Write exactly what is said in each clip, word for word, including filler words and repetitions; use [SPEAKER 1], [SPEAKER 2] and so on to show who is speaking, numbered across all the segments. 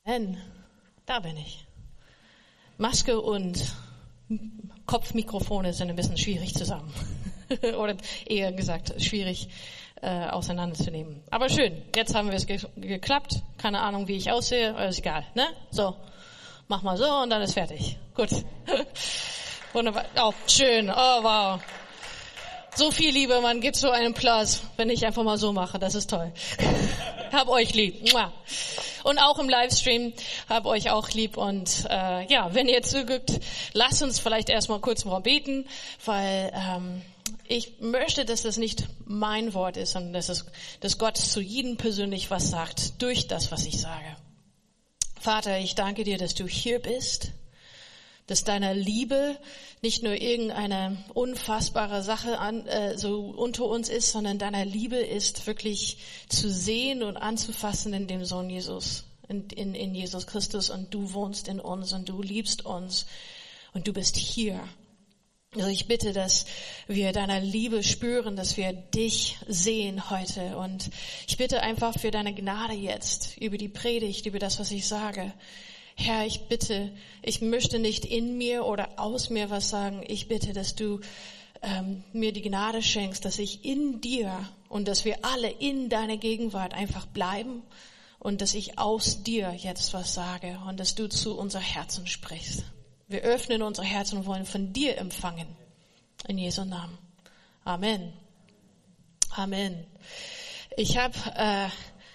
[SPEAKER 1] Da bin ich. Maske und Kopfmikrofone sind ein bisschen schwierig zusammen. Oder eher gesagt, schwierig äh, auseinanderzunehmen. Aber schön, jetzt haben wir es ge- geklappt. Keine Ahnung, wie ich aussehe, aber ist egal, ne? So, mach mal so und dann ist fertig. Gut. Wunderbar. Oh, schön. Oh, wow. So viel Liebe, man gibt so einen Applaus, wenn ich einfach mal so mache. Das ist toll. Hab euch lieb. Und auch im Livestream hab euch auch lieb. Und äh, ja, wenn ihr zuguckt, lasst uns vielleicht erstmal kurz mal beten, weil ähm, ich möchte, dass das nicht mein Wort ist, sondern dass, es, dass Gott zu jedem persönlich was sagt durch das, was ich sage. Vater, ich danke dir, dass du hier bist, dass deine Liebe nicht nur irgendeine unfassbare Sache an, äh, so unter uns ist, sondern deine Liebe ist wirklich zu sehen und anzufassen in dem Sohn Jesus, in, in, in Jesus Christus, und du wohnst in uns und du liebst uns und du bist hier. Also ich bitte, dass wir deine Liebe spüren, dass wir dich sehen heute, und ich bitte einfach für deine Gnade jetzt über die Predigt, über das, was ich sage. Herr, ich bitte, ich möchte nicht in mir oder aus mir was sagen. Ich bitte, dass du ähm, mir die Gnade schenkst, dass ich in dir und dass wir alle in deiner Gegenwart einfach bleiben und dass ich aus dir jetzt was sage und dass du zu unser Herzen sprichst. Wir öffnen unser Herz und wollen von dir empfangen. In Jesu Namen. Amen. Amen. Ich habe äh,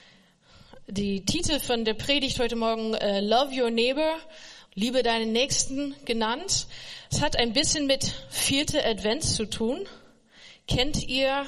[SPEAKER 1] die Titel von der Predigt heute Morgen äh, Love Your Neighbor, liebe deinen Nächsten, genannt. Es hat ein bisschen mit vierter Advent zu tun. Kennt ihr,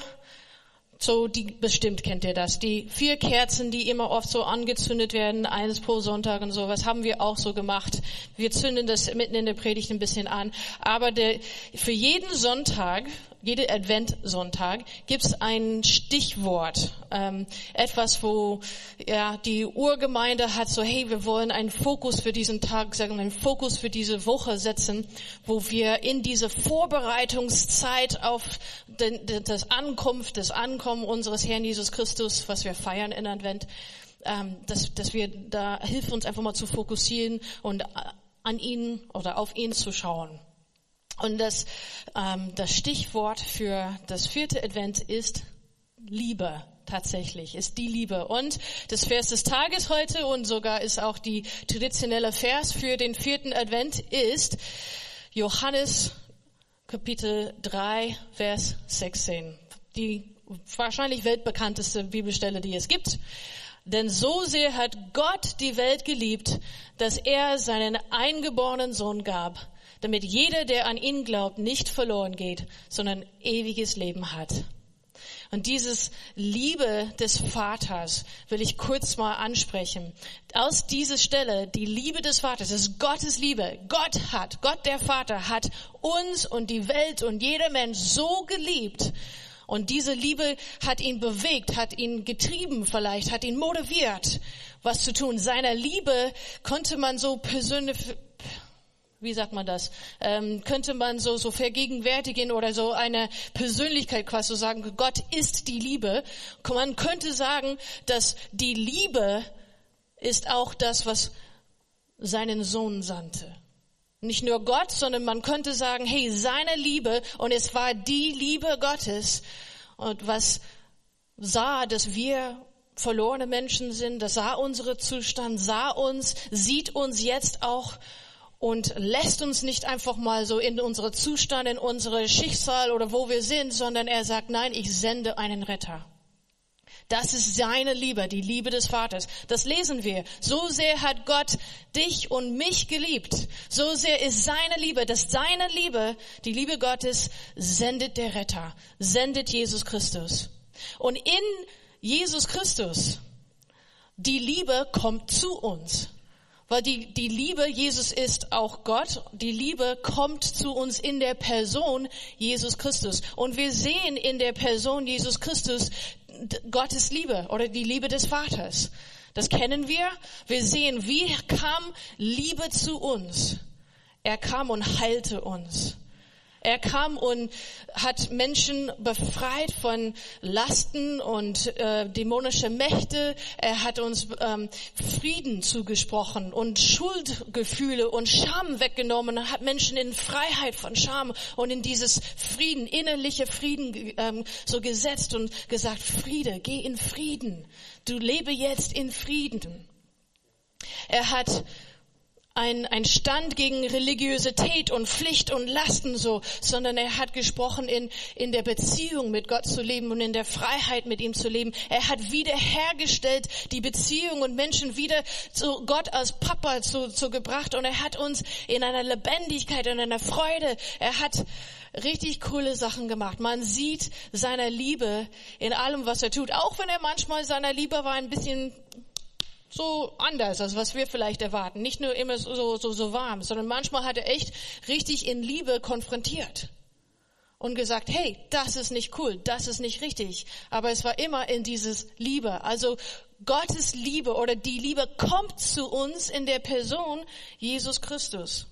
[SPEAKER 1] so die bestimmt kennt ihr das, die vier Kerzen, die immer oft so angezündet werden, eines pro Sonntag und sowas, haben wir auch so gemacht. Wir zünden das mitten in der Predigt ein bisschen an. Aber der, für jeden Sonntag, jede Adventsonntag, gibt's ein Stichwort, ähm, etwas, wo ja die Urgemeinde hat so, hey, wir wollen einen Fokus für diesen Tag, sagen, einen Fokus für diese Woche setzen, wo wir in diese Vorbereitungszeit auf den, das Ankunft, das Ankommen unseres Herrn Jesus Christus, was wir feiern in Advent, ähm, dass, dass wir da hilft uns einfach mal zu fokussieren und an ihn oder auf ihn zu schauen. Und das, ähm, das Stichwort für das vierte Advent ist Liebe. Tatsächlich ist die Liebe. Und das Vers des Tages heute und sogar ist auch die traditionelle Vers für den vierten Advent ist Johannes Kapitel drei, Vers sechzehn. Die wahrscheinlich weltbekannteste Bibelstelle, die es gibt. Denn so sehr hat Gott die Welt geliebt, dass er seinen eingeborenen Sohn gab, damit jeder, der an ihn glaubt, nicht verloren geht, sondern ewiges Leben hat. Und dieses Liebe des Vaters will ich kurz mal ansprechen. Aus dieser Stelle, die Liebe des Vaters, das ist Gottes Liebe. Gott hat, Gott der Vater hat uns und die Welt und jeder Mensch so geliebt. Und diese Liebe hat ihn bewegt, hat ihn getrieben vielleicht, hat ihn motiviert, was zu tun. Seiner Liebe konnte man so persönlich, wie sagt man das, ähm, könnte man so so vergegenwärtigen oder so eine Persönlichkeit quasi so sagen, Gott ist die Liebe. Man könnte sagen, dass die Liebe ist auch das, was seinen Sohn sandte. Nicht nur Gott, sondern man könnte sagen, hey, seine Liebe, und es war die Liebe Gottes, und was sah, dass wir verlorene Menschen sind, das sah unsere Zustand, sah uns, sieht uns jetzt auch und lässt uns nicht einfach mal so in unsere Zustand, in unsere Schicksal oder wo wir sind, sondern er sagt, nein, ich sende einen Retter. Das ist seine Liebe, die Liebe des Vaters. Das lesen wir. So sehr hat Gott dich und mich geliebt. So sehr ist seine Liebe, dass seine Liebe, die Liebe Gottes, sendet der Retter, sendet Jesus Christus. Und in Jesus Christus, die Liebe kommt zu uns. Weil die, die Liebe, Jesus ist auch Gott, die Liebe kommt zu uns in der Person Jesus Christus. Und wir sehen in der Person Jesus Christus Gottes Liebe oder die Liebe des Vaters. Das kennen wir. Wir sehen, wie kam Liebe zu uns. Er kam und heilte uns. Er kam und hat Menschen befreit von Lasten und äh, dämonische Mächte. Er hat uns ähm, Frieden zugesprochen und Schuldgefühle und Scham weggenommen. Er hat Menschen in Freiheit von Scham und in dieses Frieden, innerliche Frieden ähm, so gesetzt und gesagt, Friede, geh in Frieden. Du lebe jetzt in Frieden. Er hat Ein, ein Stand gegen Religiosität und Pflicht und Lasten so, sondern er hat gesprochen, in, in der Beziehung mit Gott zu leben und in der Freiheit mit ihm zu leben. Er hat wiederhergestellt die Beziehung und Menschen wieder zu Gott als Papa zu, zu gebracht und er hat uns in einer Lebendigkeit und einer Freude, er hat richtig coole Sachen gemacht. Man sieht seiner Liebe in allem, was er tut, auch wenn er manchmal seiner Liebe war ein bisschen so anders, als was wir vielleicht erwarten. Nicht nur immer so, so, so warm, sondern manchmal hat er echt richtig in Liebe konfrontiert und gesagt, hey, das ist nicht cool, das ist nicht richtig. Aber es war immer in dieses Liebe. Also Gottes Liebe oder die Liebe kommt zu uns in der Person Jesus Christus.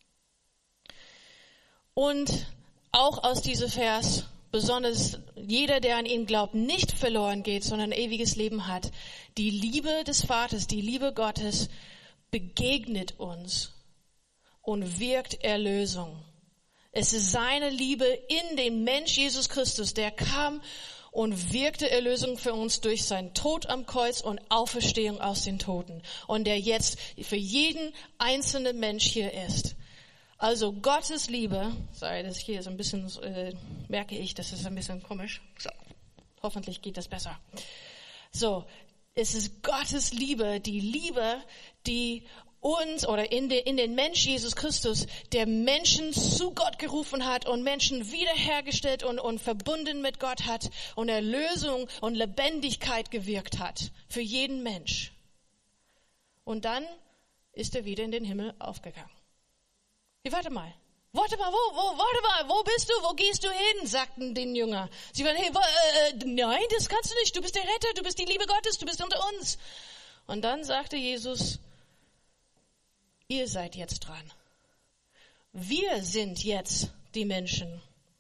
[SPEAKER 1] Und auch aus diesem Vers, besonders jeder, der an ihn glaubt, nicht verloren geht, sondern ein ewiges Leben hat. Die Liebe des Vaters, die Liebe Gottes begegnet uns und wirkt Erlösung. Es ist seine Liebe in den Mensch Jesus Christus, der kam und wirkte Erlösung für uns durch seinen Tod am Kreuz und Auferstehung aus den Toten. Und der jetzt für jeden einzelnen Mensch hier ist. Also Gottes Liebe, sorry, das hier ist ein bisschen, äh, merke ich, das ist ein bisschen komisch. So, hoffentlich geht das besser. So, es ist Gottes Liebe, die Liebe, die uns oder in, de, in den Mensch Jesus Christus, der Menschen zu Gott gerufen hat und Menschen wiederhergestellt und, und verbunden mit Gott hat und Erlösung und Lebendigkeit gewirkt hat für jeden Mensch. Und dann ist er wieder in den Himmel aufgegangen. Wie, warte mal, warte mal, wo, wo, warte mal, wo bist du, wo gehst du hin, sagten den Jünger. Sie waren, hey, wo, äh, nein, das kannst du nicht, du bist der Retter, du bist die Liebe Gottes, du bist unter uns. Und dann sagte Jesus, ihr seid jetzt dran. Wir sind jetzt die Menschen,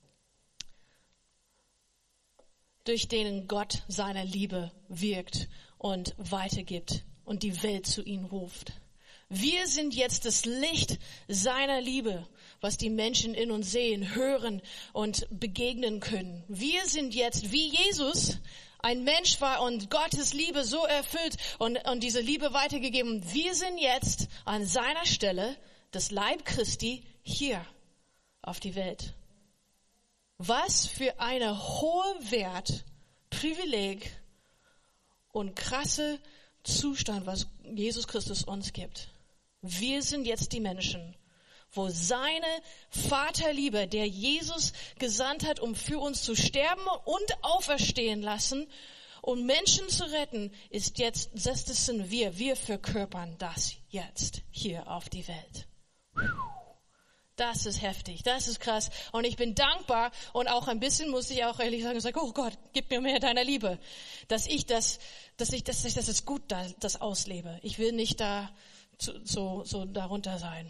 [SPEAKER 1] durch denen Gott seine Liebe wirkt und weitergibt und die Welt zu ihm ruft. Wir sind jetzt das Licht seiner Liebe, was die Menschen in uns sehen, hören und begegnen können. Wir sind jetzt, wie Jesus ein Mensch war und Gottes Liebe so erfüllt und, und diese Liebe weitergegeben. Wir sind jetzt an seiner Stelle, das Leib Christi, hier auf die Welt. Was für eine hohe Wert, Privileg und krasse Zustand, was Jesus Christus uns gibt. Wir sind jetzt die Menschen, wo seine Vaterliebe, der Jesus gesandt hat, um für uns zu sterben und auferstehen lassen, um Menschen zu retten, ist jetzt, das sind wir. Wir verkörpern das jetzt hier auf die Welt. Das ist heftig, das ist krass. Und ich bin dankbar und auch ein bisschen muss ich auch ehrlich sagen, sage, oh Gott, gib mir mehr deiner Liebe, dass ich das, dass ich, dass ich das jetzt gut da, das auslebe. Ich will nicht da so, so darunter sein.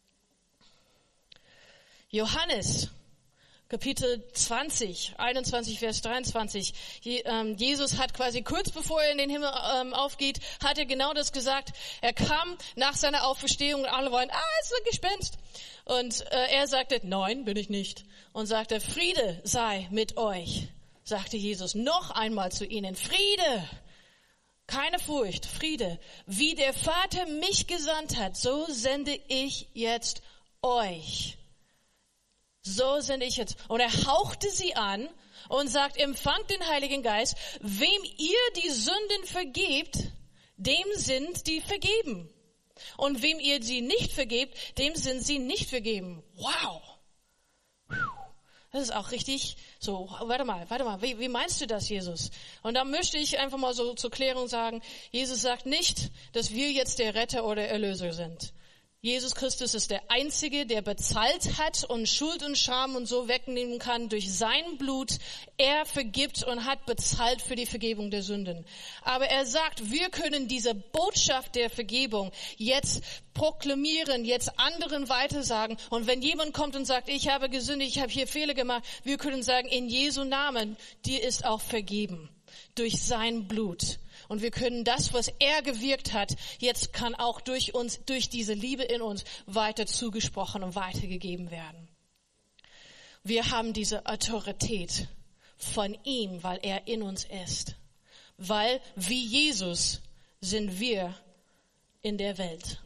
[SPEAKER 1] Johannes, Kapitel zwanzig, einundzwanzig, Vers dreiundzwanzig. Jesus hat quasi kurz bevor er in den Himmel aufgeht, hat er genau das gesagt. Er kam nach seiner Auferstehung und alle wollen, ah, es ist ein Gespenst. Und er sagte, nein, bin ich nicht. Und sagte, Friede sei mit euch, sagte Jesus noch einmal zu ihnen. Friede, keine Furcht, Friede. Wie der Vater mich gesandt hat, so sende ich jetzt euch. So sende ich jetzt. Und er hauchte sie an und sagt, empfangt den Heiligen Geist. Wem ihr die Sünden vergebt, dem sind die vergeben. Und wem ihr sie nicht vergebt, dem sind sie nicht vergeben. Wow. Das ist auch richtig so, warte mal, warte mal, wie, wie meinst du das, Jesus? Und da möchte ich einfach mal so zur Klärung sagen, Jesus sagt nicht, dass wir jetzt der Retter oder Erlöser sind. Jesus Christus ist der Einzige, der bezahlt hat und Schuld und Scham und so wegnehmen kann durch sein Blut. Er vergibt und hat bezahlt für die Vergebung der Sünden. Aber er sagt, wir können diese Botschaft der Vergebung jetzt proklamieren, jetzt anderen weitersagen. Und wenn jemand kommt und sagt, ich habe gesündigt, ich habe hier Fehler gemacht, wir können sagen, in Jesu Namen, dir ist auch vergeben durch sein Blut. Und wir können das, was er gewirkt hat, jetzt kann auch durch uns, durch diese Liebe in uns weiter zugesprochen und weitergegeben werden. Wir haben diese Autorität von ihm, weil er in uns ist. Weil wie Jesus sind wir in der Welt.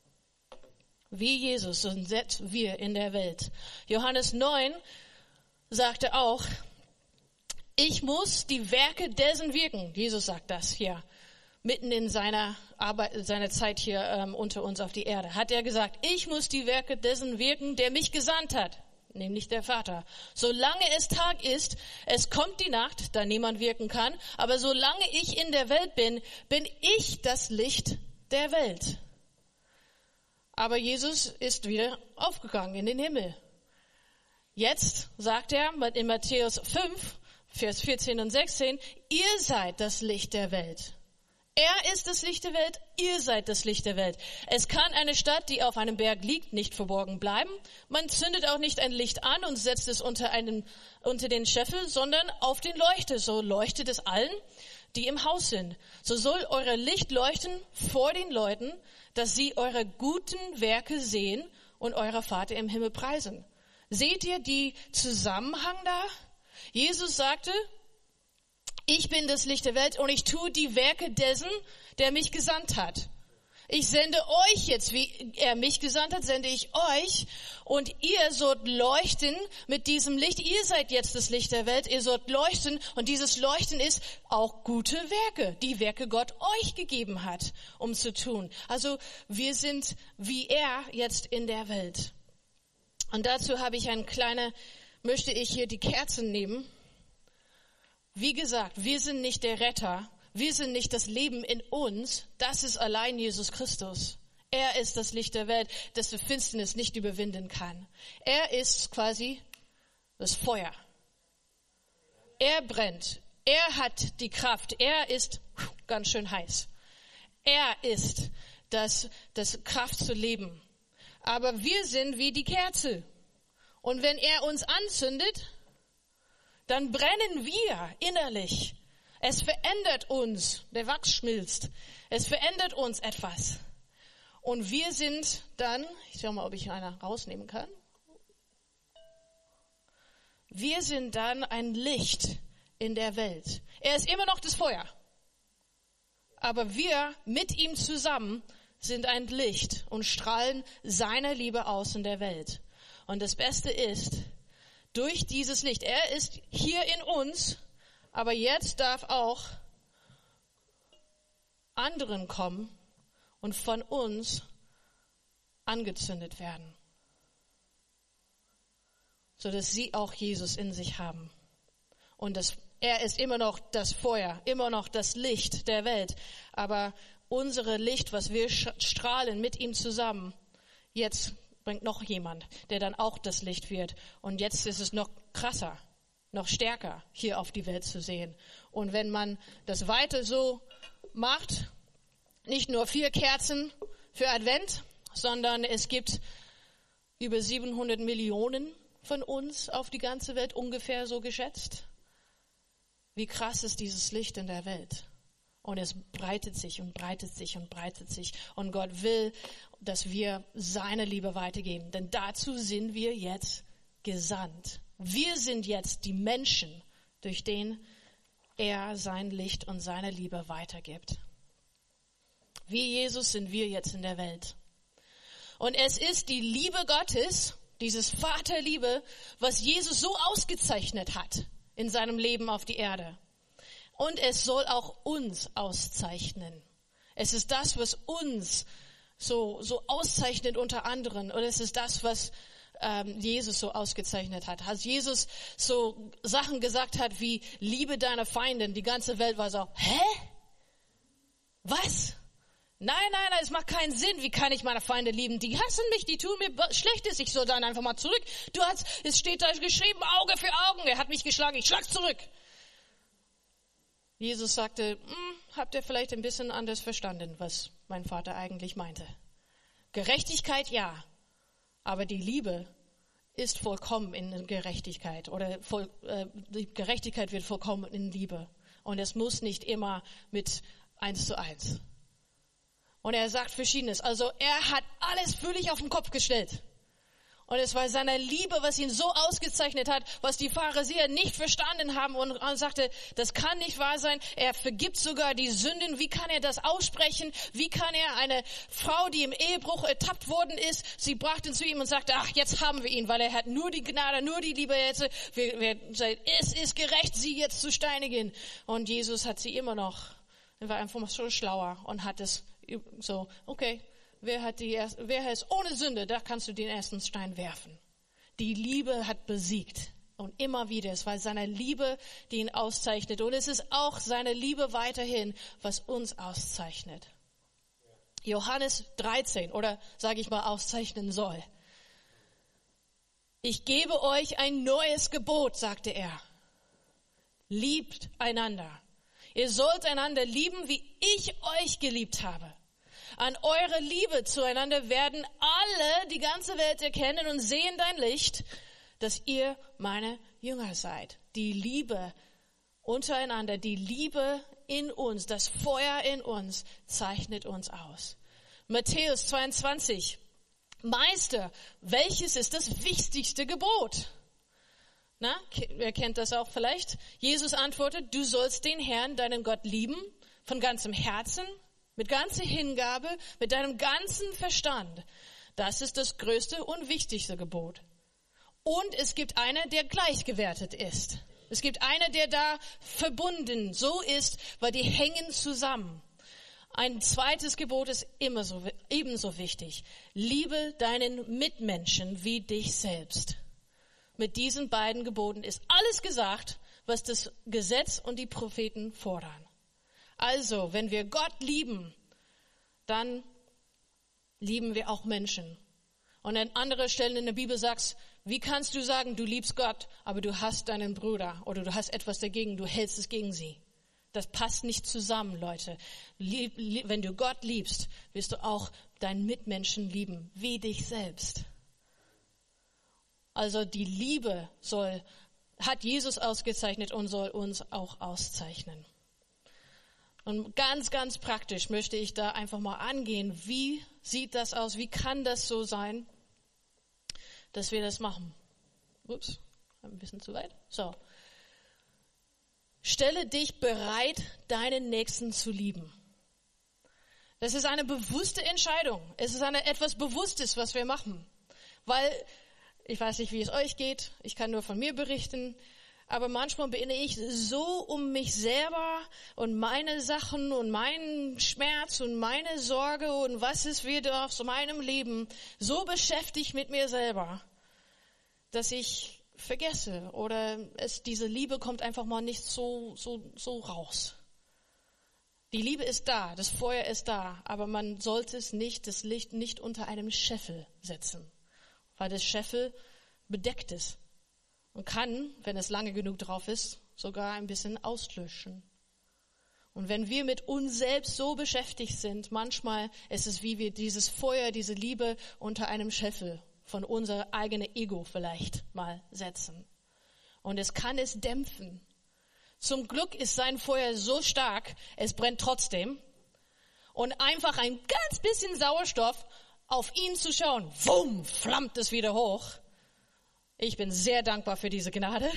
[SPEAKER 1] Wie Jesus sind wir in der Welt. Johannes neun sagte auch, ich muss die Werke dessen wirken. Jesus sagt das hier, mitten in seiner Arbeit, seiner Zeit hier ähm, unter uns auf die Erde. Hat er gesagt, ich muss die Werke dessen wirken, der mich gesandt hat, nämlich der Vater. Solange es Tag ist, es kommt die Nacht, da niemand wirken kann, aber solange ich in der Welt bin, bin ich das Licht der Welt. Aber Jesus ist wieder aufgegangen in den Himmel. Jetzt sagt er in Matthäus fünf, Vers vierzehn und sechzehn, ihr seid das Licht der Welt. Er ist das Licht der Welt, ihr seid das Licht der Welt. Es kann eine Stadt, die auf einem Berg liegt, nicht verborgen bleiben. Man zündet auch nicht ein Licht an und setzt es unter einen, unter den Scheffel, sondern auf den Leuchter. So leuchtet es allen, die im Haus sind. So soll euer Licht leuchten vor den Leuten, dass sie eure guten Werke sehen und eurer Vater im Himmel preisen. Seht ihr die Zusammenhang da? Jesus sagte, ich bin das Licht der Welt und ich tue die Werke dessen, der mich gesandt hat. Ich sende euch jetzt, wie er mich gesandt hat, sende ich euch und ihr sollt leuchten mit diesem Licht. Ihr seid jetzt das Licht der Welt, ihr sollt leuchten und dieses Leuchten ist auch gute Werke, die Werke Gott euch gegeben hat, um zu tun. Also wir sind wie er jetzt in der Welt. Und dazu habe ich eine kleine, möchte ich hier die Kerzen nehmen. Wie gesagt, wir sind nicht der Retter, wir sind nicht das Leben in uns, das ist allein Jesus Christus. Er ist das Licht der Welt, das die Finsternis nicht überwinden kann. Er ist quasi das Feuer. Er brennt, er hat die Kraft, er ist ganz schön heiß. Er ist das, das Kraft zu leben. Aber wir sind wie die Kerze. Und wenn er uns anzündet, dann brennen wir innerlich. Es verändert uns. Der Wachs schmilzt. Es verändert uns etwas. Und wir sind dann, ich schau mal, ob ich einer rausnehmen kann. Wir sind dann ein Licht in der Welt. Er ist immer noch das Feuer. Aber wir mit ihm zusammen sind ein Licht und strahlen seine Liebe aus in der Welt. Und das Beste ist, durch dieses Licht, er ist hier in uns, aber jetzt darf auch anderen kommen und von uns angezündet werden, so dass sie auch Jesus in sich haben. Und das, er ist immer noch das Feuer, immer noch das Licht der Welt, aber unsere Licht, was wir strahlen mit ihm zusammen, jetzt bringt noch jemand, der dann auch das Licht wird. Und jetzt ist es noch krasser, noch stärker hier auf die Welt zu sehen. Und wenn man das weiter so macht, nicht nur vier Kerzen für Advent, sondern es gibt über siebenhundert Millionen von uns auf die ganze Welt, ungefähr so geschätzt. Wie krass ist dieses Licht in der Welt? Und es breitet sich und breitet sich und breitet sich. Und Gott will, dass wir seine Liebe weitergeben. Denn dazu sind wir jetzt gesandt. Wir sind jetzt die Menschen, durch den er sein Licht und seine Liebe weitergibt. Wie Jesus sind wir jetzt in der Welt. Und es ist die Liebe Gottes, dieses Vaterliebe, was Jesus so ausgezeichnet hat in seinem Leben auf die Erde. Und es soll auch uns auszeichnen. Es ist das, was uns so so auszeichnet unter anderen. Und es ist das, was ähm, Jesus so ausgezeichnet hat. Als Jesus so Sachen gesagt hat wie, liebe deine Feinde, die ganze Welt war so, hä? Was? Nein, nein, nein, es macht keinen Sinn. Wie kann ich meine Feinde lieben? Die hassen mich, die tun mir Schlechtes. Ich soll dann einfach mal zurück. Du hast, es steht da geschrieben, Auge für Augen. Er hat mich geschlagen, ich schlag zurück. Jesus sagte, hm, habt ihr vielleicht ein bisschen anders verstanden, was mein Vater eigentlich meinte. Gerechtigkeit, ja. Aber die Liebe ist vollkommen in Gerechtigkeit. Oder voll, äh, die Gerechtigkeit wird vollkommen in Liebe. Und es muss nicht immer mit eins zu eins. Und er sagt Verschiedenes. Also er hat alles völlig auf den Kopf gestellt. Und es war seine Liebe, was ihn so ausgezeichnet hat, was die Pharisäer nicht verstanden haben und sagte, das kann nicht wahr sein. Er vergibt sogar die Sünden. Wie kann er das aussprechen? Wie kann er eine Frau, die im Ehebruch ertappt worden ist, sie brachten zu ihm und sagte, ach, jetzt haben wir ihn, weil er hat nur die Gnade, nur die Liebe. Jetzt, wir, wir, es ist gerecht, sie jetzt zu steinigen. Und Jesus hat sie immer noch, er war einfach so schlauer und hat es so, okay, wer hat die erste, wer ist ohne Sünde, da kannst du den ersten Stein werfen. Die Liebe hat besiegt. Und immer wieder, es war seine Liebe, die ihn auszeichnet. Und es ist auch seine Liebe weiterhin, was uns auszeichnet. Johannes dreizehn, oder sage ich mal, auszeichnen soll. Ich gebe euch ein neues Gebot, sagte er. Liebt einander. Ihr sollt einander lieben, wie ich euch geliebt habe. An eure Liebe zueinander werden alle, die ganze Welt erkennen und sehen dein Licht, dass ihr meine Jünger seid. Die Liebe untereinander, die Liebe in uns, das Feuer in uns zeichnet uns aus. Matthäus zweiundzwanzig. Meister, welches ist das wichtigste Gebot? Na, wer kennt das auch vielleicht? Jesus antwortet, du sollst den Herrn, deinen Gott, lieben, von ganzem Herzen, mit ganzer Hingabe, mit deinem ganzen Verstand. Das ist das größte und wichtigste Gebot. Und es gibt einer, der gleichgewertet ist. Es gibt einer, der da verbunden so ist, weil die hängen zusammen. Ein zweites Gebot ist immer so, ebenso wichtig. Liebe deinen Mitmenschen wie dich selbst. Mit diesen beiden Geboten ist alles gesagt, was das Gesetz und die Propheten fordern. Also, wenn wir Gott lieben, dann lieben wir auch Menschen. Und an anderer Stelle in der Bibel sagst, wie kannst du sagen, du liebst Gott, aber du hast deinen Bruder oder du hast etwas dagegen, du hältst es gegen sie. Das passt nicht zusammen, Leute. Lieb, lieb, wenn du Gott liebst, wirst du auch deinen Mitmenschen lieben, wie dich selbst. Also die Liebe soll, hat Jesus ausgezeichnet und soll uns auch auszeichnen. Und ganz, ganz praktisch möchte ich da einfach mal angehen. Wie sieht das aus? Wie kann das so sein, dass wir das machen? Ups, ein bisschen zu weit. So. Stelle dich bereit, deinen Nächsten zu lieben. Das ist eine bewusste Entscheidung. Es ist eine etwas Bewusstes, was wir machen. Weil, ich weiß nicht, wie es euch geht. Ich kann nur von mir berichten. Aber manchmal bin ich so um mich selber und meine Sachen und meinen Schmerz und meine Sorge und was ist wieder aus meinem Leben so beschäftigt mit mir selber, dass ich vergesse oder es, diese Liebe kommt einfach mal nicht so, so, so raus. Die Liebe ist da, das Feuer ist da, aber man sollte es nicht, das Licht nicht unter einem Scheffel setzen, weil das Scheffel bedeckt ist. Und kann, wenn es lange genug drauf ist, sogar ein bisschen auslöschen. Und wenn wir mit uns selbst so beschäftigt sind, manchmal ist es wie wir dieses Feuer, diese Liebe unter einem Scheffel von unser eigenes Ego vielleicht mal setzen. Und es kann es dämpfen. Zum Glück ist sein Feuer so stark, es brennt trotzdem. Und einfach ein ganz bisschen Sauerstoff auf ihn zu schauen, wumm, flammt es wieder hoch. Ich bin sehr dankbar für diese Gnade.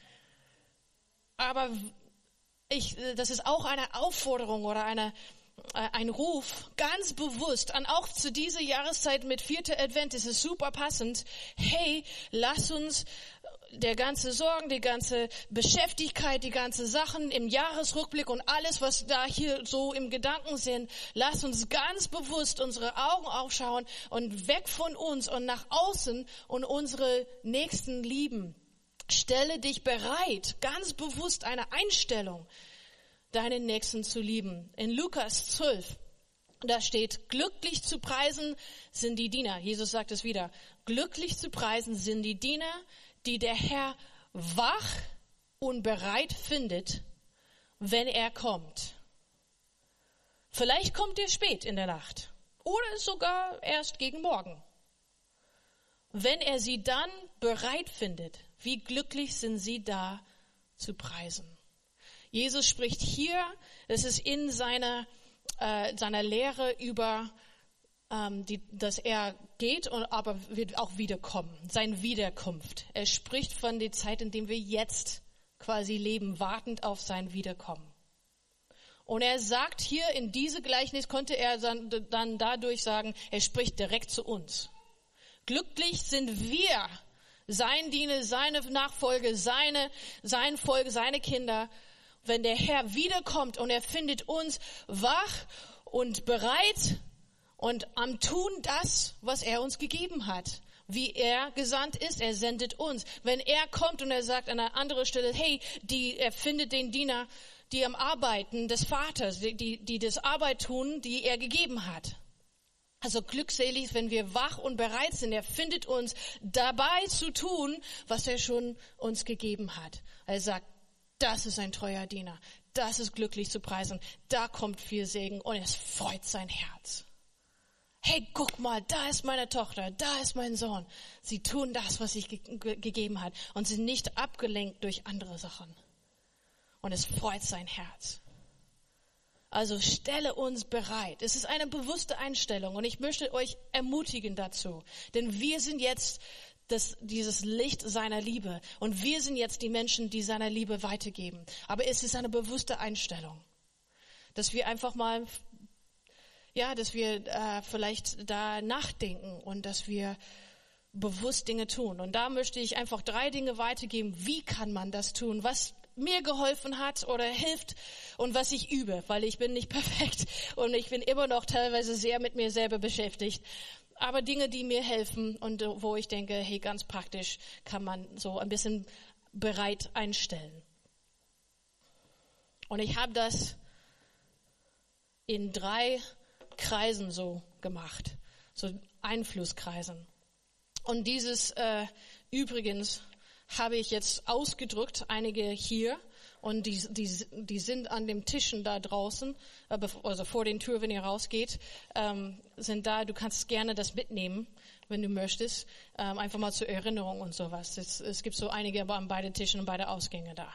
[SPEAKER 1] Aber ich, das ist auch eine Aufforderung oder eine, äh, ein Ruf, ganz bewusst, an auch zu dieser Jahreszeit mit vierter Advent, ist es super passend. Hey, lass uns der ganze Sorgen, die ganze Beschäftigkeit, die ganze Sachen im Jahresrückblick und alles, was da hier so im Gedanken sind, lass uns ganz bewusst unsere Augen aufschauen und weg von uns und nach außen und unsere Nächsten lieben. Stelle dich bereit, ganz bewusst eine Einstellung, deinen Nächsten zu lieben. In Lukas zwölf, Da steht, glücklich zu preisen sind die Diener. Jesus sagt es wieder. Glücklich zu preisen sind die Diener, die der Herr wach und bereit findet, wenn er kommt. Vielleicht kommt er spät in der Nacht oder sogar erst gegen Morgen. Wenn er sie dann bereit findet, wie glücklich sind sie da zu preisen. Jesus spricht hier, das ist in seiner äh, seiner Lehre über, ähm, die, dass er geht und aber wird auch wiederkommen, seine Wiederkunft. Er spricht von der Zeit, in der wir jetzt quasi leben, wartend auf sein Wiederkommen. Und er sagt hier in diese Gleichnis, konnte er dann, dann dadurch sagen, er spricht direkt zu uns. Glücklich sind wir, sein Diener, seine Nachfolge, seine, sein Volk, seine Kinder, wenn der Herr wiederkommt und er findet uns wach und bereit und am Tun das, was er uns gegeben hat. Wie er gesandt ist, er sendet uns. Wenn er kommt und er sagt an einer anderen Stelle, hey, die, er findet den Diener, die am Arbeiten des Vaters, die, die, die das Arbeit tun, die er gegeben hat. Also glückselig, wenn wir wach und bereit sind. Er findet uns dabei zu tun, was er schon uns gegeben hat. Er sagt, das ist ein treuer Diener. Das ist glücklich zu preisen. Da kommt viel Segen und es freut sein Herz. Hey, guck mal, da ist meine Tochter, da ist mein Sohn. Sie tun das, was ich ge- ge- gegeben hat und sind nicht abgelenkt durch andere Sachen. Und es freut sein Herz. Also stelle uns bereit. Es ist eine bewusste Einstellung und ich möchte euch ermutigen dazu. Denn wir sind jetzt das, dieses Licht seiner Liebe und wir sind jetzt die Menschen, die seiner Liebe weitergeben. Aber es ist eine bewusste Einstellung, dass wir einfach mal, ja, dass wir äh, vielleicht da nachdenken und dass wir bewusst Dinge tun. Und da möchte ich einfach drei Dinge weitergeben. Wie kann man das tun? Was mir geholfen hat oder hilft und was ich übe, weil ich bin nicht perfekt und ich bin immer noch teilweise sehr mit mir selber beschäftigt. Aber Dinge, die mir helfen und wo ich denke, hey, ganz praktisch kann man so ein bisschen bereit einstellen. Und ich habe das in drei Kreisen so gemacht, so Einflusskreisen. Und dieses äh, übrigens habe ich jetzt ausgedrückt, einige hier, und die, die, die sind an den Tischen da draußen, also vor den Türen, wenn ihr rausgeht, ähm, sind da, du kannst gerne das mitnehmen, wenn du möchtest, ähm, einfach mal zur Erinnerung und sowas. Es, es gibt so einige an beiden Tischen und beide Ausgänge da.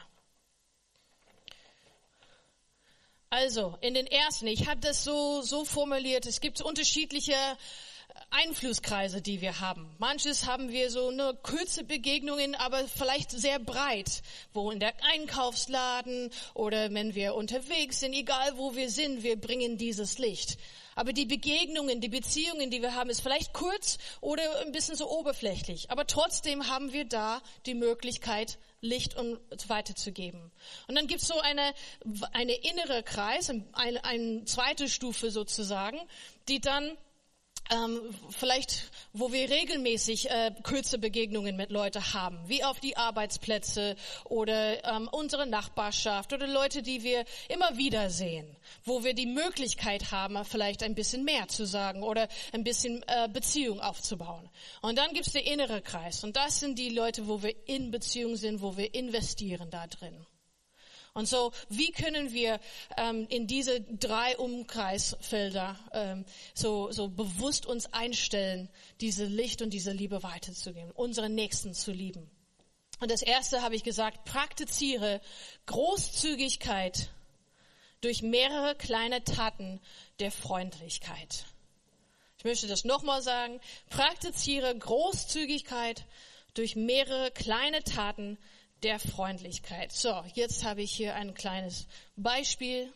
[SPEAKER 1] Also, in den ersten, ich habe das so, so formuliert, es gibt unterschiedliche Einflusskreise, die wir haben. Manches haben wir so eine kurze Begegnungen, aber vielleicht sehr breit, wo in der Einkaufsladen oder wenn wir unterwegs sind, egal wo wir sind, wir bringen dieses Licht. Aber die Begegnungen, die Beziehungen, die wir haben, ist vielleicht kurz oder ein bisschen so oberflächlich. Aber trotzdem haben wir da die Möglichkeit, Licht und weiterzugeben. Und dann gibt's so eine, eine innere Kreis, eine, eine zweite Stufe sozusagen, die dann Ähm, vielleicht, wo wir regelmäßig äh, kurze Begegnungen mit Leuten haben, wie auf die Arbeitsplätze oder ähm, unsere Nachbarschaft oder Leute, die wir immer wieder sehen, wo wir die Möglichkeit haben, vielleicht ein bisschen mehr zu sagen oder ein bisschen äh, Beziehung aufzubauen. Und dann gibt's den inneren Kreis und das sind die Leute, wo wir in Beziehung sind, wo wir investieren da drin. Und so, wie können wir ähm, in diese drei Umkreisfelder ähm, so, so bewusst uns einstellen, diese Licht und diese Liebe weiterzugeben, unsere Nächsten zu lieben? Und das erste habe ich gesagt, praktiziere Großzügigkeit durch mehrere kleine Taten der Freundlichkeit. Ich möchte das nochmal sagen, praktiziere Großzügigkeit durch mehrere kleine Taten der Freundlichkeit. So, jetzt habe ich hier ein kleines Beispiel.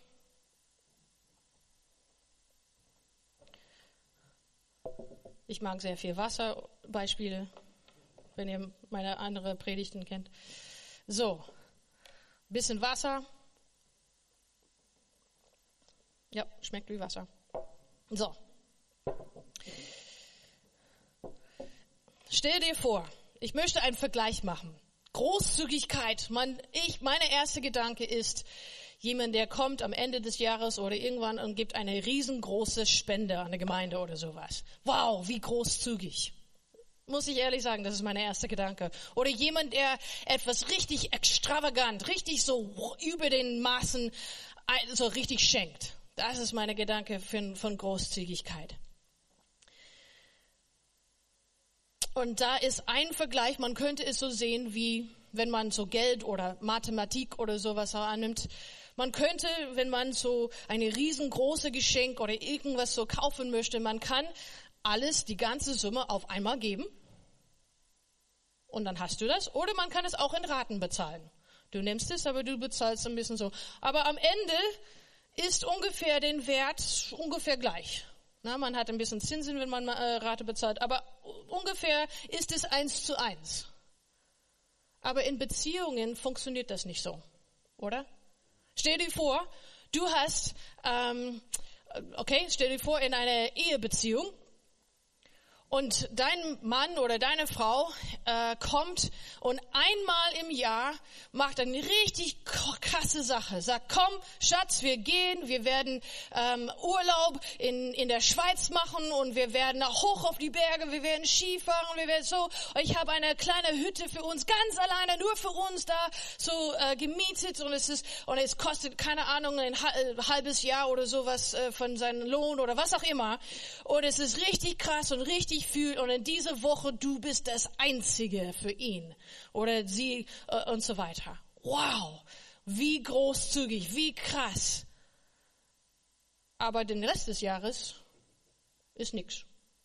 [SPEAKER 1] Ich mag sehr viel Wasserbeispiele, wenn ihr meine andere Predigten kennt. So, bisschen Wasser. Ja, schmeckt wie Wasser. So. Stell dir vor, ich möchte einen Vergleich machen. Großzügigkeit, mein, ich, meine erste Gedanke ist, Jemand, der kommt am Ende des Jahres oder irgendwann und gibt eine riesengroße Spende an eine Gemeinde oder sowas. Wow, wie großzügig. Muss ich ehrlich sagen, das ist mein erster Gedanke. Oder jemand, der etwas richtig extravagant, richtig so über den Maßen, so richtig schenkt. Das ist meine Gedanke von, von Großzügigkeit. Und da ist ein Vergleich, man könnte es so sehen, wie wenn man so Geld oder Mathematik oder sowas annimmt. Man könnte, wenn man so eine riesengroße Geschenk oder irgendwas so kaufen möchte, man kann alles, die ganze Summe auf einmal geben. Und dann hast du das. Oder man kann es auch in Raten bezahlen. Du nimmst es, aber du bezahlst ein bisschen so. Aber am Ende ist ungefähr den Wert ungefähr gleich. Na, man hat ein bisschen Zinsen, wenn man äh, Rate bezahlt. Aber ungefähr ist es eins zu eins. Aber in Beziehungen funktioniert das nicht so, oder? Stell dir vor, du hast, ähm, okay, stell dir vor, in einer Ehebeziehung und dein Mann oder deine Frau äh, kommt und einmal im Jahr macht eine richtig krasse Sache. Sagt, komm, Schatz, wir gehen, wir werden ähm, Urlaub in in der Schweiz machen und wir werden nach hoch auf die Berge, wir werden Skifahren, wir werden so. Ich habe eine kleine Hütte für uns, ganz alleine, nur für uns da so äh, gemietet und es ist und es kostet keine Ahnung ein halbes Jahr oder sowas äh, von seinem Lohn oder was auch immer. Und es ist richtig krass und richtig fühlt und in dieser Woche du bist das Einzige für ihn oder sie äh, und so weiter. Wow, wie großzügig, wie krass. Aber den Rest des Jahres ist nichts.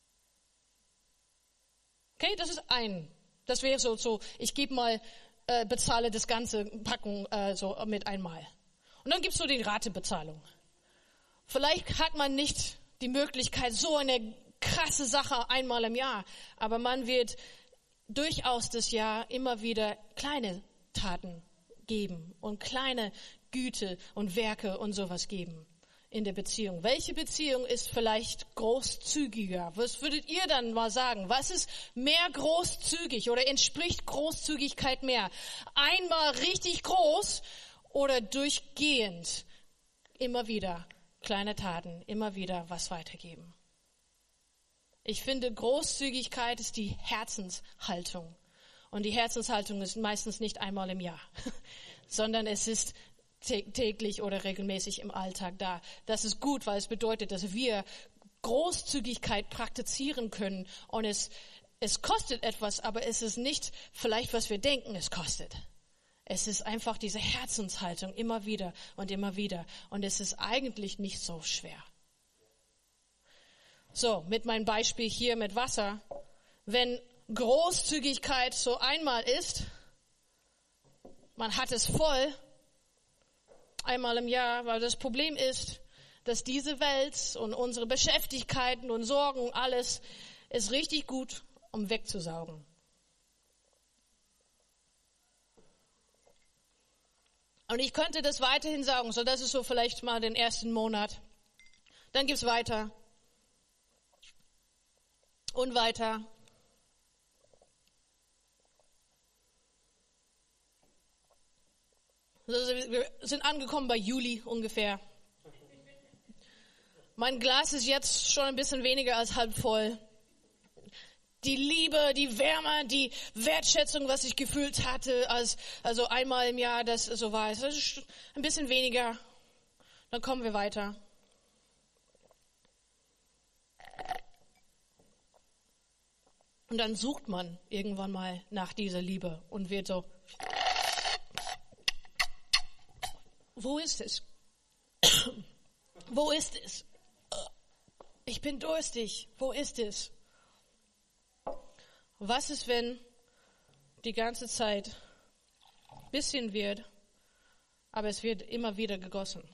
[SPEAKER 1] Okay, das ist ein. Das wäre so, so ich gebe mal, äh, bezahle das ganze Packung äh, so mit einmal. Und dann gibt's so die Ratebezahlung. Vielleicht hat man nicht die Möglichkeit, so eine krasse Sache einmal im Jahr, aber man wird durchaus das Jahr immer wieder kleine Taten geben und kleine Güte und Werke und sowas geben in der Beziehung. Welche Beziehung ist vielleicht großzügiger? Was würdet ihr dann mal sagen? Was ist mehr großzügig oder entspricht Großzügigkeit mehr? Einmal richtig groß oder durchgehend immer wieder kleine Taten, immer wieder was weitergeben? Ich finde, Großzügigkeit ist die Herzenshaltung. Und die Herzenshaltung ist meistens nicht einmal im Jahr, sondern es ist täglich oder regelmäßig im Alltag da. Das ist gut, weil es bedeutet, dass wir Großzügigkeit praktizieren können. Und es, es kostet etwas, aber es ist nicht vielleicht, was wir denken, es kostet. Es ist einfach diese Herzenshaltung immer wieder und immer wieder. Und es ist eigentlich nicht so schwer. So, mit meinem Beispiel hier mit Wasser. Wenn Großzügigkeit so einmal ist, man hat es voll, einmal im Jahr, weil das Problem ist, dass diese Welt und unsere Beschäftigkeiten und Sorgen und alles ist richtig gut, um wegzusaugen. Und ich könnte das weiterhin saugen, so das ist so vielleicht mal den ersten Monat. Dann gibt's weiter. Und weiter. Wir sind angekommen bei Juli ungefähr. Mein Glas ist jetzt schon ein bisschen weniger als halb voll. Die Liebe, die Wärme, die Wertschätzung, was ich gefühlt hatte, als also einmal im Jahr, das so war, das ist ein bisschen weniger. Dann kommen wir weiter. Und dann sucht man irgendwann mal nach dieser Liebe und wird so, wo ist es? Wo ist es? Ich bin durstig. Wo ist es? Was ist, wenn die ganze Zeit ein bisschen wird, aber es wird immer wieder gegossen?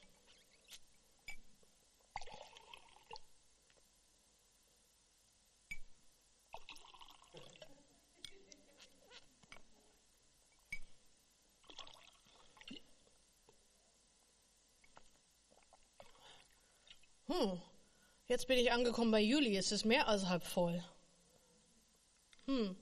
[SPEAKER 1] Hm, jetzt bin ich angekommen bei Juli, es ist mehr als halb voll. Hm.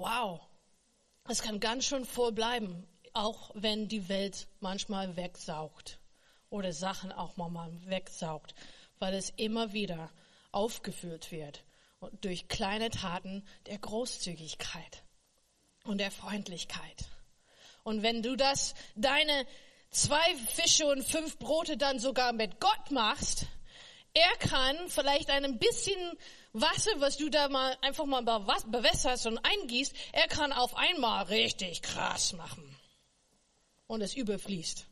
[SPEAKER 1] wow, es kann ganz schön voll bleiben, auch wenn die Welt manchmal wegsaugt oder Sachen auch mal wegsaugt, weil es immer wieder aufgefüllt wird durch kleine Taten der Großzügigkeit und der Freundlichkeit. Und wenn du das, deine zwei Fische und fünf Brote dann sogar mit Gott machst, er kann vielleicht ein bisschen Wasser, was du da mal einfach mal bewässerst und eingießt, er kann auf einmal richtig krass machen. Und es überfließt.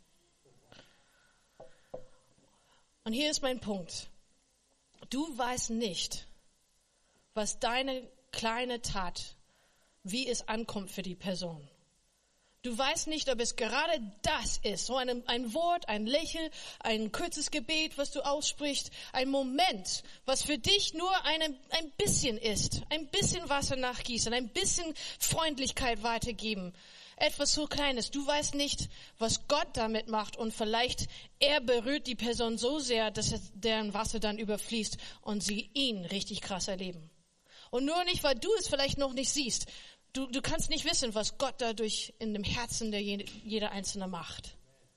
[SPEAKER 1] Und hier ist mein Punkt. Du weißt nicht, was deine kleine Tat, wie es ankommt für die Person. Du weißt nicht, ob es gerade das ist, so ein, ein Wort, ein Lächeln, ein kurzes Gebet, was du aussprichst, ein Moment, was für dich nur eine, ein bisschen ist, ein bisschen Wasser nachgießen, ein bisschen Freundlichkeit weitergeben, etwas so Kleines. Du weißt nicht, was Gott damit macht und vielleicht er berührt die Person so sehr, dass deren Wasser dann überfließt und sie ihn richtig krass erleben. Und nur nicht, weil du es vielleicht noch nicht siehst. Du, du kannst nicht wissen, was Gott dadurch in dem Herzen der jede, jeder Einzelne macht.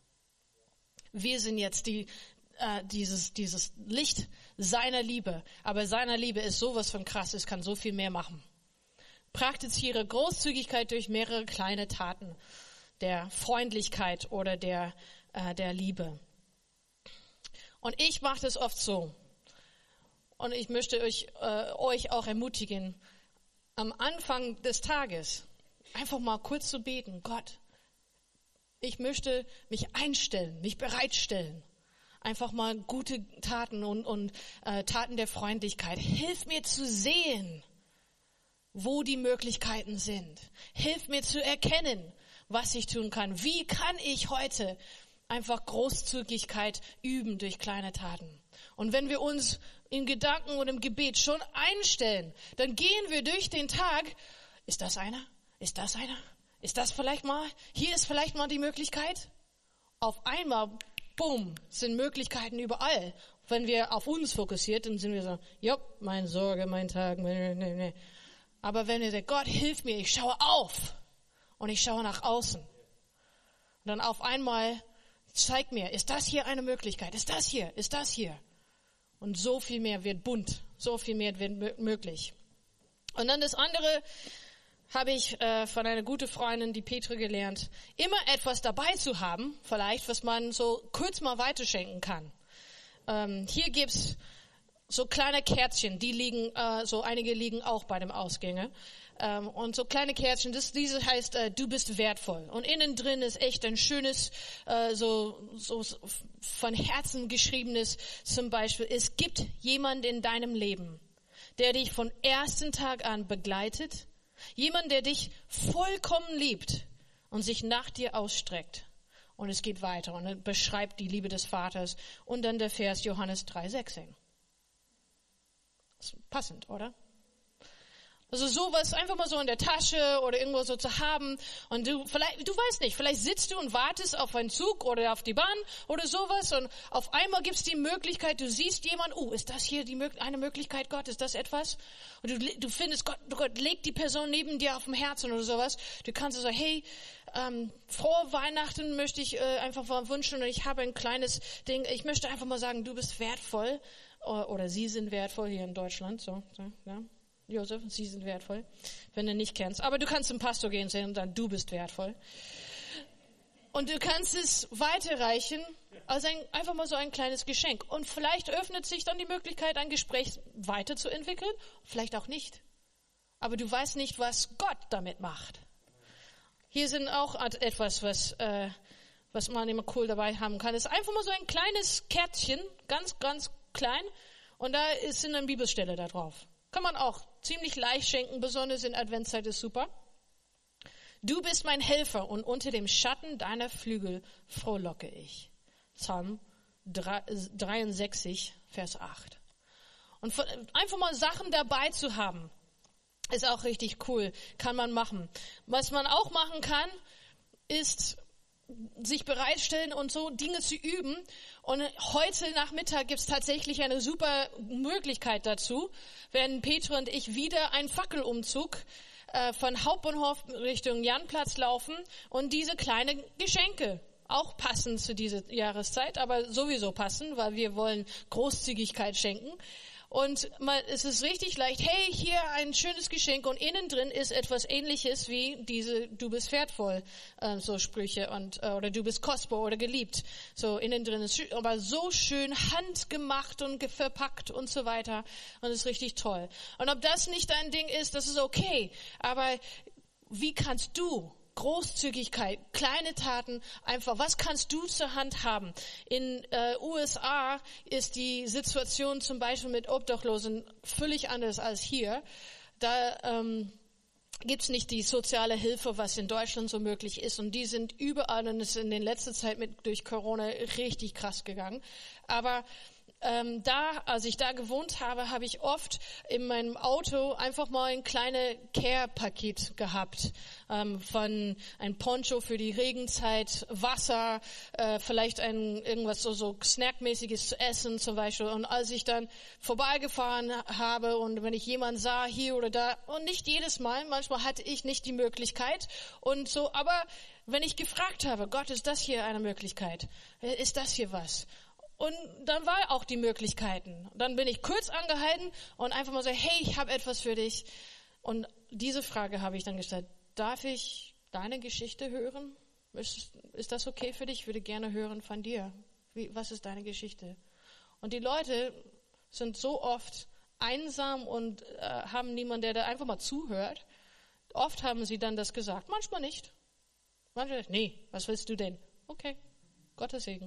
[SPEAKER 1] Wir sind jetzt die, äh, dieses, dieses Licht seiner Liebe. Aber seiner Liebe ist sowas von krass, es kann so viel mehr machen. Praktiziere Großzügigkeit durch mehrere kleine Taten der Freundlichkeit oder der, äh, der Liebe. Und ich mache das oft so. Und ich möchte euch, äh, euch auch ermutigen, am Anfang des Tages einfach mal kurz zu beten. Gott, ich möchte mich einstellen, mich bereitstellen. Einfach mal gute Taten und, und äh, Taten der Freundlichkeit. Hilf mir zu sehen, wo die Möglichkeiten sind. Hilf mir zu erkennen, was ich tun kann. Wie kann ich heute einfach Großzügigkeit üben durch kleine Taten? Und wenn wir uns in Gedanken und im Gebet schon einstellen, dann gehen wir durch den Tag. Ist das einer? Ist das einer? Ist das vielleicht mal? Hier ist vielleicht mal die Möglichkeit. Auf einmal, bumm, sind Möglichkeiten überall. Wenn wir auf uns fokussiert, dann sind wir so, jopp, meine Sorge, mein Tag, nee, nee, nee. Aber wenn wir sagen, Gott, hilf mir, ich schaue auf und ich schaue nach außen. Und dann auf einmal zeig mir, ist das hier eine Möglichkeit? Ist das hier? Ist das hier? Und so viel mehr wird bunt, so viel mehr wird möglich. Und dann das andere habe ich äh, von einer guten Freundin, die Petra, gelernt, immer etwas dabei zu haben, vielleicht, was man so kurz mal weiterschenken kann. Ähm, hier gibt's so kleine Kärtchen, die liegen, äh, so einige liegen auch bei dem Ausgänge. Ähm, und so kleine Kärtchen, das, diese heißt, äh, du bist wertvoll. Und innen drin ist echt ein schönes, äh, so, so von Herzen geschriebenes, zum Beispiel, es gibt jemand in deinem Leben, der dich von ersten Tag an begleitet. Jemand, der dich vollkommen liebt und sich nach dir ausstreckt. Und es geht weiter und es beschreibt die Liebe des Vaters. Und dann der Vers Johannes drei sechzehn. Passend, oder? Also sowas einfach mal so in der Tasche oder irgendwo so zu haben und du vielleicht, du weißt nicht, vielleicht sitzt du und wartest auf einen Zug oder auf die Bahn oder sowas und auf einmal gibt's die Möglichkeit, du siehst jemand, oh, ist das hier die eine Möglichkeit, Gott, ist das etwas? Und du, du findest, Gott, Gott legt die Person neben dir auf dem Herzen oder sowas. Du kannst so, hey, ähm, frohe Weihnachten möchte ich äh, einfach mal wünschen und ich habe ein kleines Ding, ich möchte einfach mal sagen, du bist wertvoll oder, oder sie sind wertvoll hier in Deutschland, so, so ja. Josef, sie sind wertvoll, wenn du nicht kennst. Aber du kannst zum Pastor gehen und sagen, dann du bist wertvoll. Und du kannst es weiterreichen als ein, einfach mal so ein kleines Geschenk. Und vielleicht öffnet sich dann die Möglichkeit, ein Gespräch weiterzuentwickeln, vielleicht auch nicht. Aber du weißt nicht, was Gott damit macht. Hier sind auch etwas, was, äh, was man immer cool dabei haben kann. Es ist einfach mal so ein kleines Kärtchen, ganz, ganz klein. Und da ist eine Bibelstelle da drauf. Kann man auch ziemlich leicht schenken, besonders in Adventszeit ist super. Du bist mein Helfer und unter dem Schatten deiner Flügel frohlocke ich. Psalm dreiundsechzig, Vers acht. Und einfach mal Sachen dabei zu haben, ist auch richtig cool, kann man machen. Was man auch machen kann, ist sich bereitstellen und so Dinge zu üben. Und heute Nachmittag gibt's tatsächlich eine super Möglichkeit dazu, wenn Petra und ich wieder einen Fackelumzug äh, von Hauptbahnhof Richtung Janplatz laufen und diese kleinen Geschenke, auch passend zu dieser Jahreszeit, aber sowieso passen, weil wir wollen Großzügigkeit schenken. Und mal, es ist richtig leicht, hey, hier ein schönes Geschenk und innen drin ist etwas Ähnliches wie diese "Du bist wertvoll" äh, so Sprüche und äh, oder "Du bist kostbar" oder "geliebt". So innen drin ist aber so schön handgemacht und verpackt und so weiter und ist richtig toll. Und ob das nicht dein Ding ist, das ist okay. Aber wie kannst du Großzügigkeit, kleine Taten, einfach, was kannst du zur Hand haben? In äh, U S A ist die Situation zum Beispiel mit Obdachlosen völlig anders als hier. Da ähm, gibt's nicht die soziale Hilfe, was in Deutschland so möglich ist. Und die sind überall, und es ist in der letzten Zeit mit durch Corona richtig krass gegangen. Aber Ähm, da, als ich da gewohnt habe, habe ich oft in meinem Auto einfach mal ein kleines Care-Paket gehabt. Ähm, von ein Poncho für die Regenzeit, Wasser, äh, vielleicht ein irgendwas so, so Snackmäßiges zu essen zum Beispiel. Und als ich dann vorbeigefahren habe und wenn ich jemanden sah, hier oder da, und nicht jedes Mal, manchmal hatte ich nicht die Möglichkeit und so, aber wenn ich gefragt habe, Gott, ist das hier eine Möglichkeit? Ist das hier was? Und dann war auch die Möglichkeiten. Dann bin ich kurz angehalten und einfach mal so, hey, ich habe etwas für dich. Und diese Frage habe ich dann gestellt, darf ich deine Geschichte hören? Ist, ist das okay für dich? Ich würde gerne hören von dir. Wie, was ist deine Geschichte? Und die Leute sind so oft einsam und äh, haben niemanden, der da einfach mal zuhört. Oft haben sie dann das gesagt, manchmal nicht. Manchmal, nee, was willst du denn? Okay, Gottes Segen.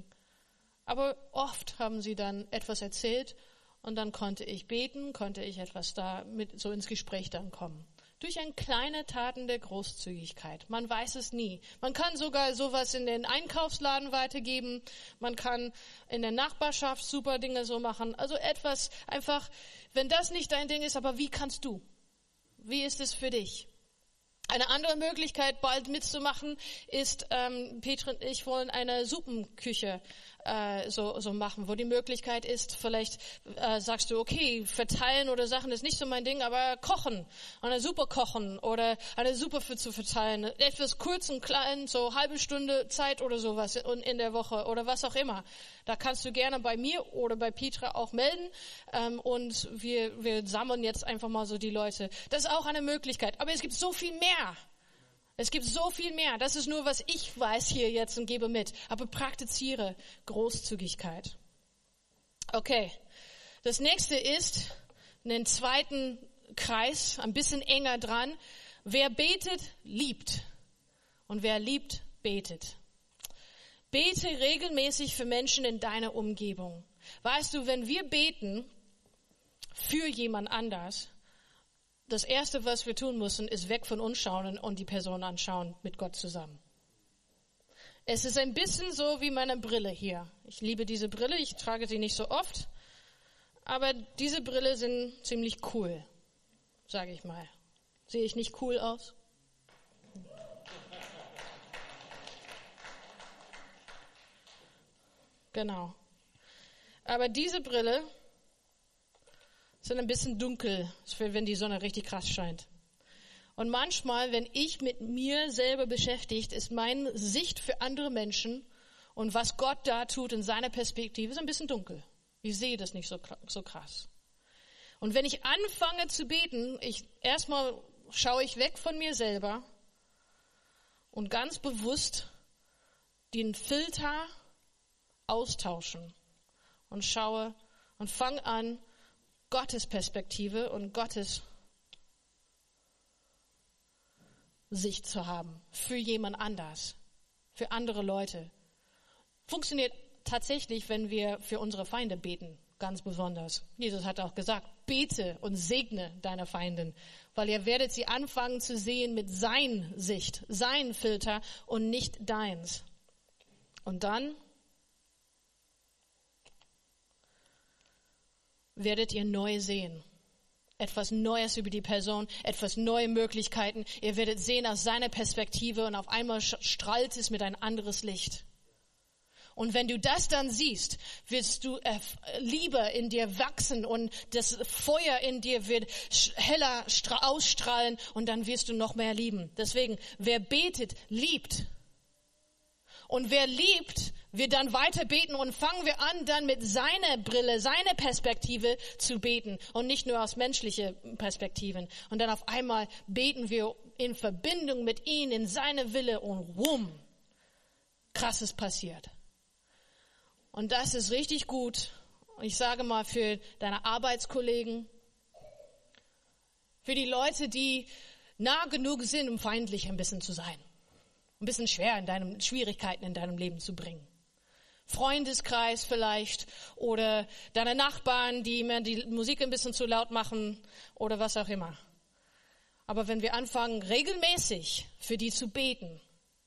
[SPEAKER 1] Aber oft haben sie dann etwas erzählt und dann konnte ich beten, konnte ich etwas da mit so ins Gespräch dann kommen. Durch ein kleine Taten der Großzügigkeit. Man weiß es nie. Man kann sogar sowas in den Einkaufsladen weitergeben. Man kann in der Nachbarschaft super Dinge so machen. Also etwas einfach, wenn das nicht dein Ding ist, aber wie kannst du? Wie ist es für dich? Eine andere Möglichkeit, bald mitzumachen, ist, ähm, Petra und ich wollen eine Suppenküche äh, so so machen, wo die Möglichkeit ist, vielleicht äh, sagst du, okay, verteilen oder Sachen ist nicht so mein Ding, aber kochen, eine Suppe kochen oder eine Suppe für zu verteilen, etwas kurz und klein, so halbe Stunde Zeit oder sowas in, in der Woche oder was auch immer. Da kannst du gerne bei mir oder bei Petra auch melden ähm, und wir wir sammeln jetzt einfach mal so die Leute. Das ist auch eine Möglichkeit, aber es gibt so viel mehr. Es gibt so viel mehr. Das ist nur, was ich weiß hier jetzt und gebe mit. Aber praktiziere Großzügigkeit. Okay. Das nächste ist, einen zweiten Kreis, ein bisschen enger dran. Wer betet, liebt. Und wer liebt, betet. Bete regelmäßig für Menschen in deiner Umgebung. Weißt du, wenn wir beten für jemand anders, das Erste, was wir tun müssen, ist weg von uns schauen und die Person anschauen mit Gott zusammen. Es ist ein bisschen so wie meine Brille hier. Ich liebe diese Brille, ich trage sie nicht so oft, aber diese Brille sind ziemlich cool, sage ich mal. Sehe ich nicht cool aus? Genau. Aber diese Brille sind ein bisschen dunkel, wenn die Sonne richtig krass scheint. Und manchmal, wenn ich mit mir selber beschäftigt, ist meine Sicht für andere Menschen und was Gott da tut in seiner Perspektive, ist ein bisschen dunkel. Ich sehe das nicht so, so krass. Und wenn ich anfange zu beten, ich erstmal schaue ich weg von mir selber und ganz bewusst den Filter austauschen und schaue und fange an, Gottes Perspektive und Gottes Sicht zu haben für jemand anders, für andere Leute. Funktioniert tatsächlich, wenn wir für unsere Feinde beten, ganz besonders. Jesus hat auch gesagt, bete und segne deine Feinden, weil ihr werdet sie anfangen zu sehen mit sein Sicht, sein Filter und nicht deins. Und dann werdet ihr neu sehen. Etwas Neues über die Person, etwas neue Möglichkeiten. Ihr werdet sehen aus seiner Perspektive und auf einmal strahlt es mit ein anderes Licht. Und wenn du das dann siehst, wirst du Liebe in dir wachsen und das Feuer in dir wird heller ausstrahlen und dann wirst du noch mehr lieben. Deswegen, wer betet, liebt. Und wer liebt, wird dann weiter beten und fangen wir an, dann mit seiner Brille, seiner Perspektive zu beten und nicht nur aus menschlichen Perspektiven. Und dann auf einmal beten wir in Verbindung mit ihm, in seiner Wille und wumm, Krasses passiert. Und das ist richtig gut. Ich sage mal für deine Arbeitskollegen, für die Leute, die nah genug sind, um feindlich ein bisschen zu sein. Ein bisschen schwer in deinen Schwierigkeiten in deinem Leben zu bringen. Freundeskreis vielleicht oder deine Nachbarn, die mir die Musik ein bisschen zu laut machen oder was auch immer. Aber wenn wir anfangen, regelmäßig für die zu beten,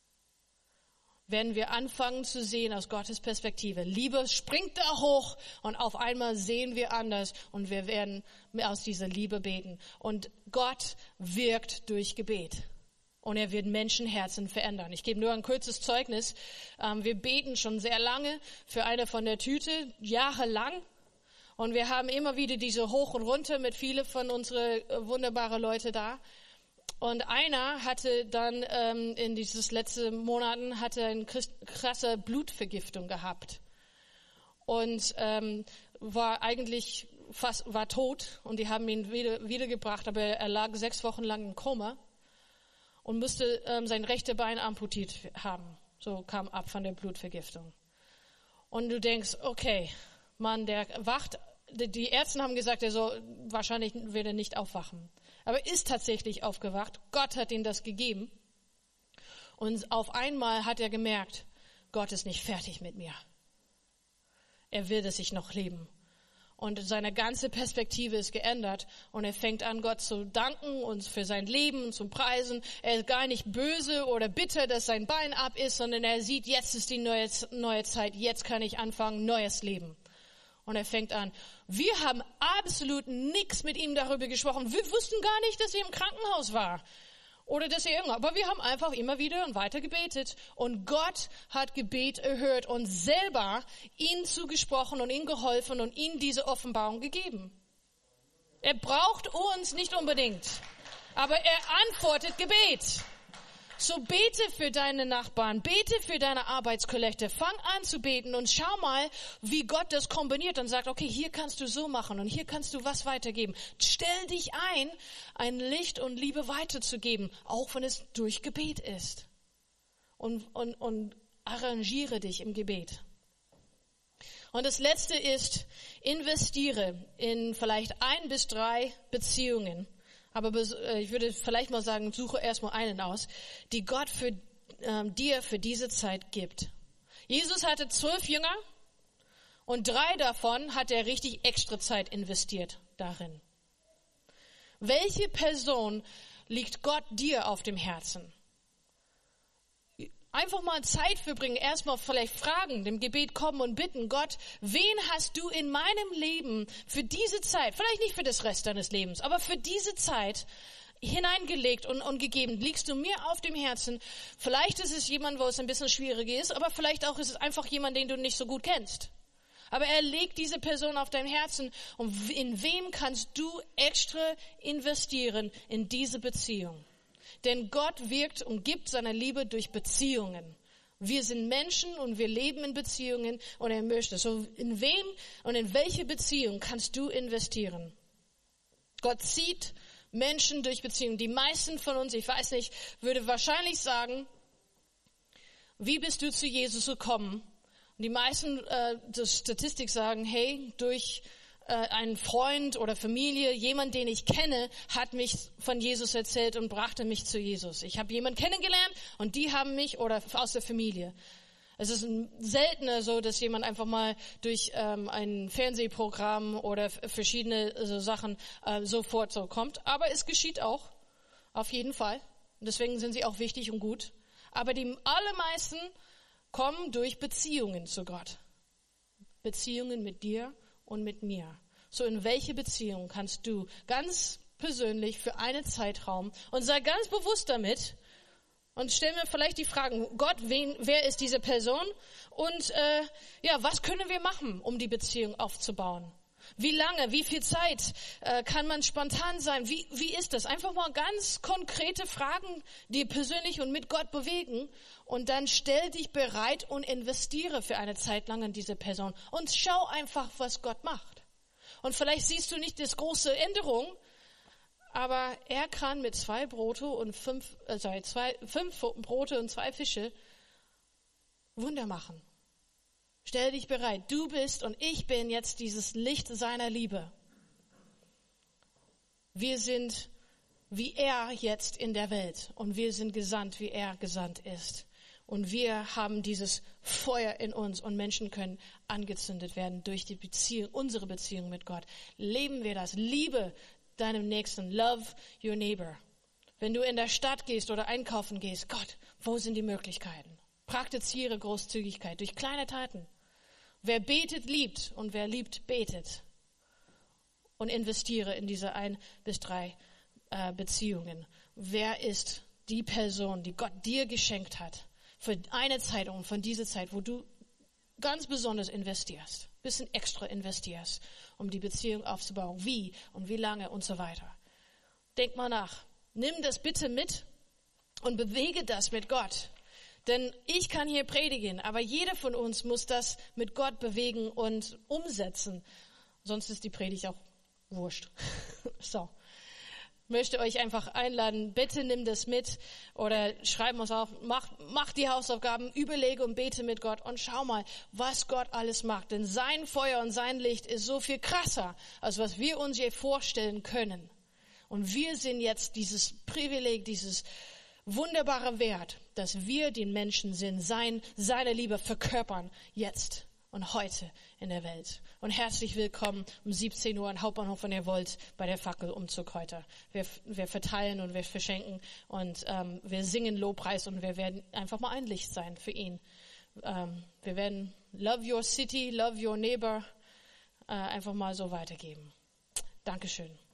[SPEAKER 1] werden wir anfangen zu sehen aus Gottes Perspektive. Liebe springt da hoch und auf einmal sehen wir anders und wir werden aus dieser Liebe beten. Und Gott wirkt durch Gebet. Und er wird Menschenherzen verändern. Ich gebe nur ein kurzes Zeugnis. Wir beten schon sehr lange für eine von der Tüte, jahrelang. Und wir haben immer wieder diese Hoch und Runter mit vielen von unseren wunderbaren Leuten da. Und einer hatte dann ähm, in dieses letzten Monaten hatte eine krasse Blutvergiftung gehabt und ähm, war eigentlich fast war tot und die haben ihn wieder wiedergebracht, aber er lag sechs Wochen lang im Koma und musste ähm, sein rechte Bein amputiert haben. So kam ab von der Blutvergiftung. Und du denkst, okay, Mann, der wacht. Die Ärzte haben gesagt, er soll wahrscheinlich wird er nicht aufwachen. Aber er ist tatsächlich aufgewacht. Gott hat ihm das gegeben. Und auf einmal hat er gemerkt, Gott ist nicht fertig mit mir. Er will, dass ich noch leben. Und seine ganze Perspektive ist geändert. Und er fängt an, Gott zu danken und für sein Leben und zu preisen. Er ist gar nicht böse oder bitter, dass sein Bein ab ist, sondern er sieht, jetzt ist die neue, neue Zeit. Jetzt kann ich anfangen, neues Leben. Und er fängt an, wir haben absolut nichts mit ihm darüber gesprochen. Wir wussten gar nicht, dass er im Krankenhaus war. Oder dass er irgendwo, aber wir haben einfach immer wieder und weiter gebetet. Und Gott hat Gebet erhört und selber ihm zugesprochen und ihm geholfen und ihm diese Offenbarung gegeben. Er braucht uns nicht unbedingt, aber er antwortet Gebet. So bete für deine Nachbarn, bete für deine Arbeitskollekte, fang an zu beten und schau mal, wie Gott das kombiniert und sagt, okay, hier kannst du so machen und hier kannst du was weitergeben. Stell dich ein, ein Licht und Liebe weiterzugeben, auch wenn es durch Gebet ist. Und, und, und arrangiere dich im Gebet. Und das Letzte ist, investiere in vielleicht ein bis drei Beziehungen. Aber ich würde vielleicht mal sagen, suche erstmal einen aus, die Gott für ähm, dir für diese Zeit gibt. Jesus hatte zwölf Jünger und drei davon hat er richtig extra Zeit investiert darin. Welche Person liegt Gott dir auf dem Herzen? Einfach mal Zeit verbringen, erstmal vielleicht fragen, dem Gebet kommen und bitten, Gott, wen hast du in meinem Leben für diese Zeit, vielleicht nicht für das Rest deines Lebens, aber für diese Zeit hineingelegt und, und gegeben, liegst du mir auf dem Herzen. Vielleicht ist es jemand, wo es ein bisschen schwierig ist, aber vielleicht auch ist es einfach jemand, den du nicht so gut kennst. Aber er legt diese Person auf dein Herzen und in wem kannst du extra investieren in diese Beziehung? Denn Gott wirkt und gibt seine Liebe durch Beziehungen. Wir sind Menschen und wir leben in Beziehungen und er möchte. So in wem und in welche Beziehung kannst du investieren? Gott zieht Menschen durch Beziehungen. Die meisten von uns, ich weiß nicht, würde wahrscheinlich sagen, wie bist du zu Jesus gekommen? Und die meisten äh, der Statistik sagen, hey, durch ein Freund oder Familie, jemand, den ich kenne, hat mich von Jesus erzählt und brachte mich zu Jesus. Ich habe jemanden kennengelernt und die haben mich oder aus der Familie. Es ist seltener so, dass jemand einfach mal durch ähm, ein Fernsehprogramm oder f- verschiedene so Sachen äh, sofort so kommt. Aber es geschieht auch, auf jeden Fall. Und deswegen sind sie auch wichtig und gut. Aber die allermeisten kommen durch Beziehungen zu Gott. Beziehungen mit dir und mit mir. So in welche Beziehung kannst du ganz persönlich für einen Zeitraum und sei ganz bewusst damit Und stellen wir vielleicht die Fragen, Gott, wen, wer ist diese Person? Und äh, ja, was können wir machen, um die Beziehung aufzubauen? Wie lange, wie viel Zeit äh, kann man spontan sein? Wie, wie ist das? Einfach mal ganz konkrete Fragen, die persönlich und mit Gott bewegen. Und dann stell dich bereit und investiere für eine Zeit lang in diese Person. Und schau einfach, was Gott macht. Und vielleicht siehst du nicht das große Änderung, aber er kann mit zwei Brote und fünf, äh, sorry, zwei, fünf Brote und zwei Fische Wunder machen. Stell dich bereit. Du bist und ich bin jetzt dieses Licht seiner Liebe. Wir sind wie er jetzt in der Welt und wir sind gesandt, wie er gesandt ist. Und wir haben dieses Feuer in uns und Menschen können angezündet werden durch die Beziehung, unsere Beziehung mit Gott. Leben wir das. Liebe deinem Nächsten. Love your neighbor. Wenn du in der Stadt gehst oder einkaufen gehst, Gott, wo sind die Möglichkeiten? Praktiziere Großzügigkeit durch kleine Taten. Wer betet, liebt und wer liebt, betet. Und investiere in diese ein bis drei äh, Beziehungen. Wer ist die Person, die Gott dir geschenkt hat für eine Zeit und von dieser Zeit, wo du ganz besonders investierst, bisschen extra investierst, um die Beziehung aufzubauen. Wie und wie lange und so weiter. Denk mal nach. Nimm das bitte mit und bewege das mit Gott. Denn ich kann hier predigen, aber jeder von uns muss das mit Gott bewegen und umsetzen. Sonst ist die Predigt auch wurscht. So. Möchte euch einfach einladen, bitte nimm das mit oder schreib uns auch, mach, mach die Hausaufgaben, überlege und bete mit Gott und schau mal, was Gott alles macht. Denn sein Feuer und sein Licht ist so viel krasser, als was wir uns je vorstellen können. Und wir sind jetzt dieses Privileg, dieses wunderbare Wert, dass wir den Menschen sind, sein, seine Liebe verkörpern, jetzt und heute in der Welt. Und herzlich willkommen um siebzehn Uhr am Hauptbahnhof, wenn ihr wollt, bei der Fackelumzug heute. Wir, wir verteilen und wir verschenken und ähm, wir singen Lobpreis und wir werden einfach mal ein Licht sein für ihn. Ähm, wir werden Love Your City, Love Your Neighbor äh, einfach mal so weitergeben. Dankeschön.